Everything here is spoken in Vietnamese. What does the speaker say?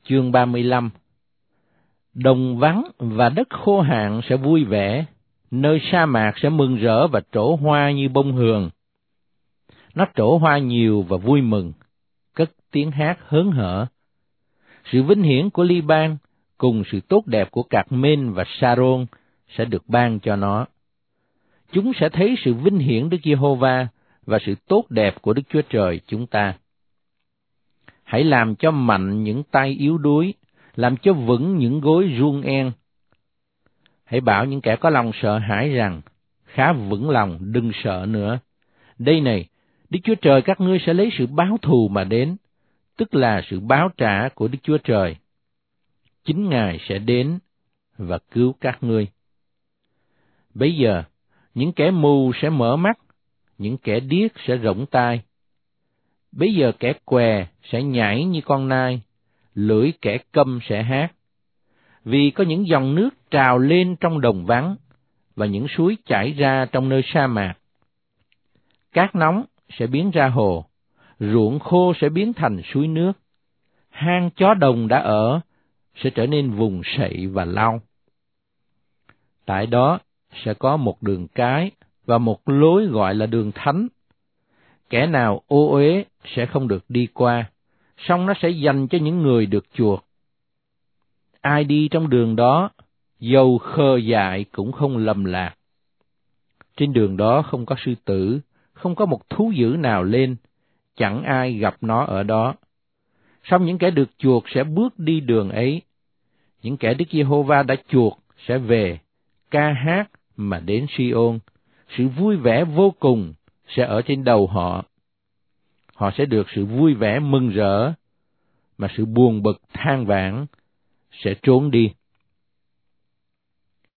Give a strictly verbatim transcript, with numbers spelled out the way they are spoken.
Chương ba mươi lăm. Đồng vắng và đất khô hạn sẽ vui vẻ, nơi sa mạc sẽ mừng rỡ và trổ hoa như bông hường. Nó trổ hoa nhiều và vui mừng, cất tiếng hát hớn hở. Sự vinh hiển của Li-ban cùng sự tốt đẹp của Cạc-mên và Sa-rôn sẽ được ban cho nó. Chúng sẽ thấy sự vinh hiển Đức Giê-hô-va và sự tốt đẹp của Đức Chúa Trời chúng ta. Hãy làm cho mạnh những tay yếu đuối, làm cho vững những gối run en. Hãy bảo những kẻ có lòng sợ hãi rằng, khá vững lòng, đừng sợ nữa. Đây này, Đức Chúa Trời các ngươi sẽ lấy sự báo thù mà đến, tức là sự báo trả của Đức Chúa Trời. Chính Ngài sẽ đến và cứu các ngươi. Bây giờ, những kẻ mù sẽ mở mắt, những kẻ điếc sẽ rỗng tai. Bây giờ kẻ què sẽ nhảy như con nai, lưỡi kẻ câm sẽ hát. Vì có những dòng nước trào lên trong đồng vắng, và những suối chảy ra trong nơi sa mạc. Cát nóng sẽ biến ra hồ, ruộng khô sẽ biến thành suối nước. Hang chó đồng đã ở sẽ trở nên vùng sậy và lau. Tại đó sẽ có một đường cái và một lối gọi là đường thánh. Kẻ nào ô uế sẽ không được đi qua, song nó sẽ dành cho những người được chuộc. Ai đi trong đường đó, dầu khờ dại cũng không lầm lạc. Trên đường đó không có sư tử, không có một thú dữ nào lên, chẳng ai gặp nó ở đó. Song những kẻ được chuộc sẽ bước đi đường ấy. Những kẻ Đức Giê-hô-va đã chuộc sẽ về, ca hát mà đến Si-ôn. Sự vui vẻ vô cùng sẽ ở trên đầu họ. Họ sẽ được sự vui vẻ mừng rỡ, mà sự buồn bực than vãn sẽ trốn đi.